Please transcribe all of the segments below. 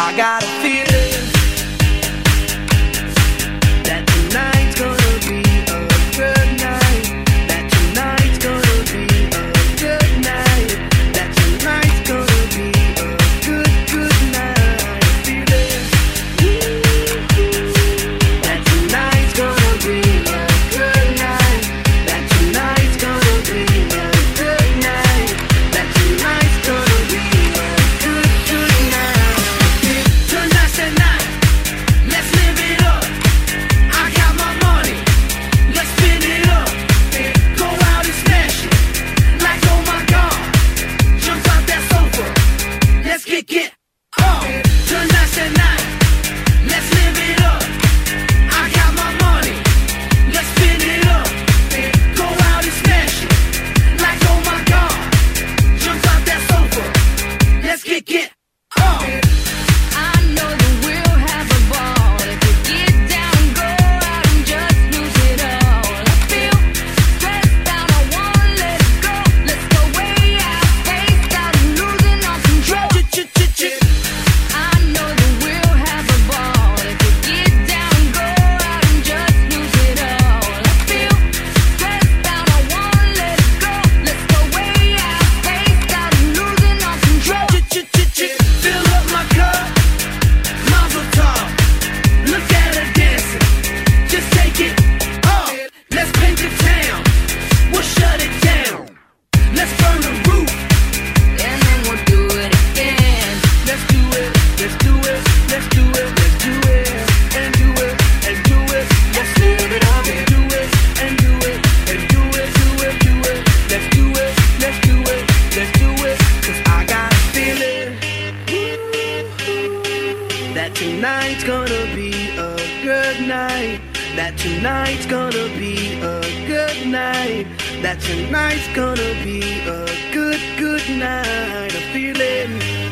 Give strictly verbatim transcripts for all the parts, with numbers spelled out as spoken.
I got a feeling that tonight's gonna be a good night. That tonight's gonna be a good night. That tonight's gonna be a good, good night. Feeling that tonight's gonna be a good night. That tonight's gonna be a good night. That tonight's gonna be a good, good night. Tonight's the night. Let's live it up. I got my money. Let's spin it up. Go out and smash it. Like, oh my God. Jump out that sofa. Let's get get on. Tonight's the night. Let's live it up. I got my money. Let's spin it up. Go out and smash it. Like, oh my God. Jump out that sofa. Let's get get on. I know that we'll have a ball if we get down, go out and just lose it all. I feel stressed out, I wanna let it go. Let's go way out, spaced out, and losing all control. I know that we'll have a ball if we get down, go out and just lose it all. I feel stressed out, I wanna let it go. Let's go way out, spaced out, and losing all control. Fill up my cup, Mazel tov. Look at her dancing, just take it off. Let's paint the town, we'll shut it down. Let's burn the roof, And then we'll do it again. let's do it, let's do it, let's do it, let's do it, and do it, and do it. Let's live it up and do it, and do it, and do it, do it, do it. Let's do it, let's do it, let's do it. 'Cause I got a feeling that tonight's gonna be a good night. That tonight's gonna be a good night. That tonight's gonna be a good, good night. A feeling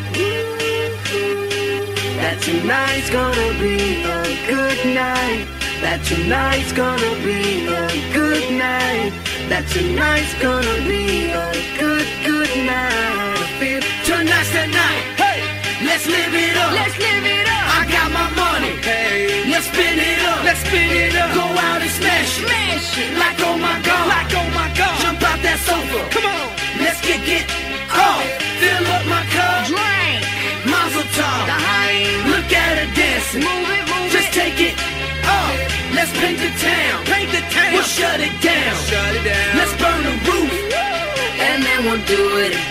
that tonight's gonna be a good night. That tonight's gonna be a good night. That tonight's gonna be a good, good night. I feel tonight's the night. Hey, let's live it up. Let's live it up. I got my money. Hey, let's spin it up. Let's spin it up. Go out and smash it. Smash it. Like, oh my God. Like, oh my God. Jump out that sofa. Come on. Let's get get off. Fill up my cup. Drink. Mazel tov. Daheim. Look at her dancing. Move it, move Just it. take it off. Let's paint the town. Paint the town. We'll shut it down. Shut it down. Let's burn the roof. And then we'll do it